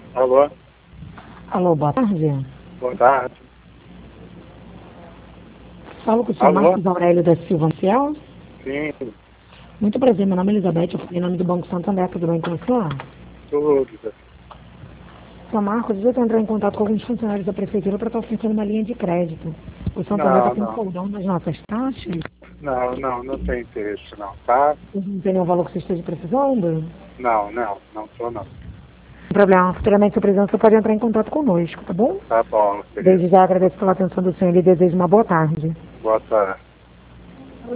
Alô, Alô, boa tarde. boa tarde. Falo com o senhor Alô, Marcos Aurélio da Silva Maciel. sim, Muito prazer, meu nome é Elizabeth, eu falo em nome do Banco Santander, tudo bem com o senhor? tudo. Senhor Marcos, eu estou entrando em contato com alguns funcionários da prefeitura para estar oferecendo uma linha de crédito. O Santander está Não, com não, foldão nas nossas taxas. não tem interesse não, tá? Vocês não tem nenhum valor que você esteja precisando? Não tô não. Sem problema, futuramente, seu presidente, você pode entrar em contato conosco, tá bom? Tá bom, querido. Desde já agradeço pela atenção do senhor e desejo uma boa tarde. Boa tarde.